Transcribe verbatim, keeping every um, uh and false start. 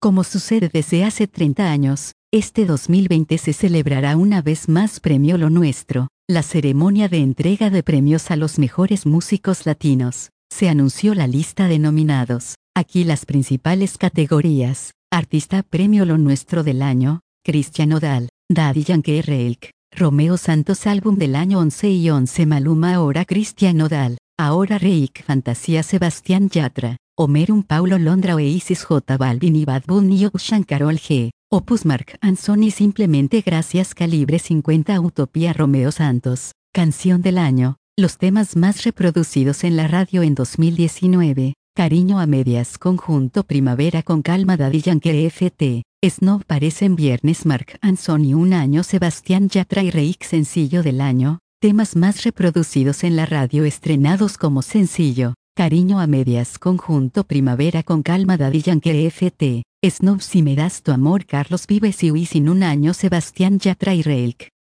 Como sucede desde hace treinta años, este dos mil veinte se celebrará una vez más Premio Lo Nuestro, la ceremonia de entrega de premios a los mejores músicos latinos. Se anunció la lista de nominados. Aquí las principales categorías: Artista Premio Lo Nuestro del año, Cristian Nodal, Daddy Yankee Reik, Romeo Santos Álbum del año once y once Maluma Ahora Cristian Nodal, Ahora Reik Fantasía Sebastián Yatra, Omerum Paulo Londra Oasis J Balvin y Bad Bunny Ocean Karol G, Opus Marc Anthony Simplemente Gracias Calibre cincuenta Utopía Romeo Santos, Canción del año, los temas más reproducidos en la radio en dos mil diecinueve, Cariño a Medias Conjunto Primavera con Calma Daddy Yankee F T, Snob Parecen Viernes Marc Anthony Un año Sebastián Yatra y Reik Sencillo del año, temas más reproducidos en la radio estrenados como sencillo, Cariño a Medias Conjunto Primavera con Calma Daddy Yankee F T, Snob Si Me Das Tu Amor Carlos Vives y Wisin Un año Sebastián Yatra y Reik.